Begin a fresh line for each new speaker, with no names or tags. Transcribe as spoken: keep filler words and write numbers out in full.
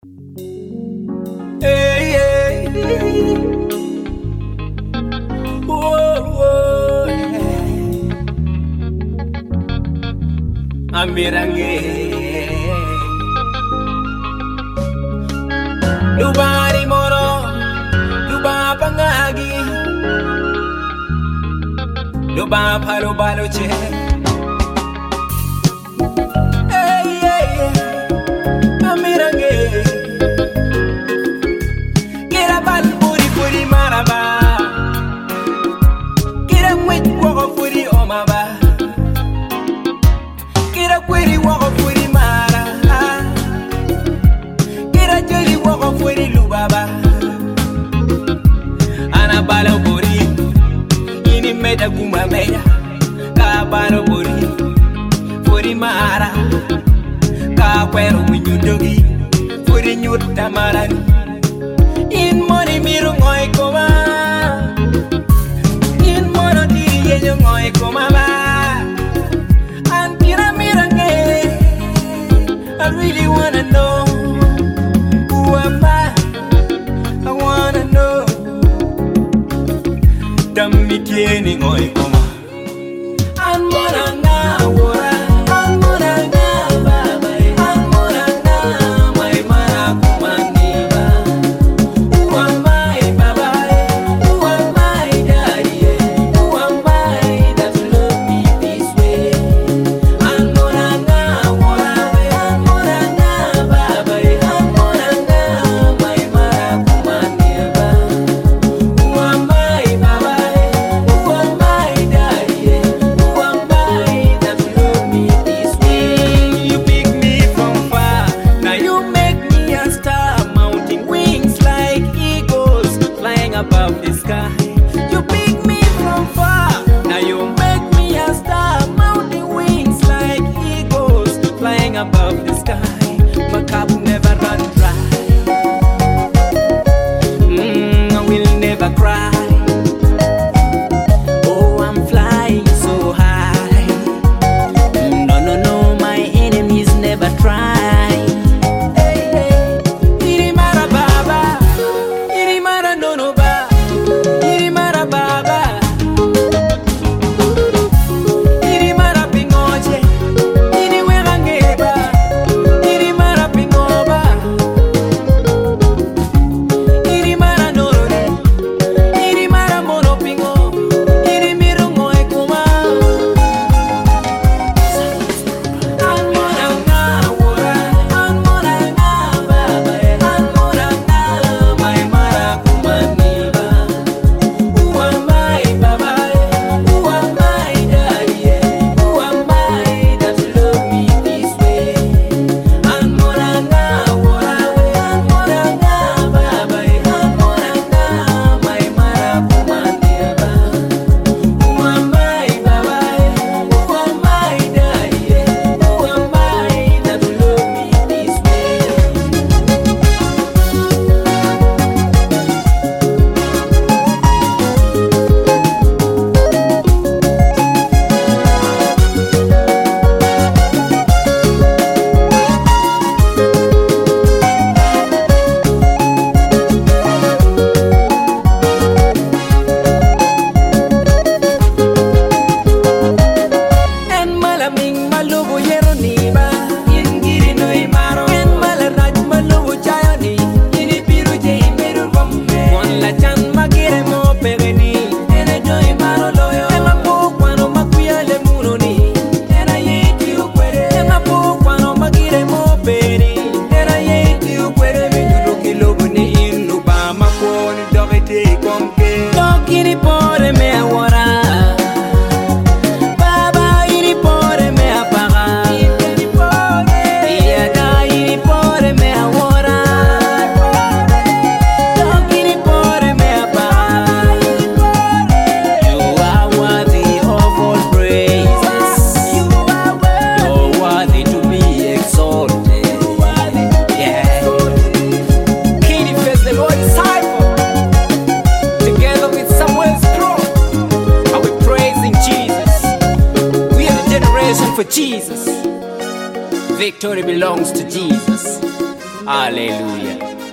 Hey, hey, hey. Whoa, whoa, yeah. Amirange Lubari moro Luba pangagi Luba palo balo che Hey, hey, hey. Amirange Kira bal puri puri maraba Kira mwit wako puri omaba Kira kwiri wako puri mara Kira jeli wako puri lubaba Ana balo puri Ini meda kuma meda Ka balo puri Puri mara Ka kwero winyudogi Puri nyuta marani In money miru ngoy koma In mono diri yenyo ngoy koma ba Antira mirange I really wanna know Who am I? I wanna know Dammi tieni ngoy koma An mona nga wora An mona nga baba An mona nga may mara kumaniba above the sky. You pick me from far. Now you make me a star. Mounting wings like eagles flying above the sky. My cup will never run dry. Mm, I will never cry. Oh, I'm flying so high. No, no, no, my enemies never try. For Jesus, victory belongs to Jesus. Hallelujah.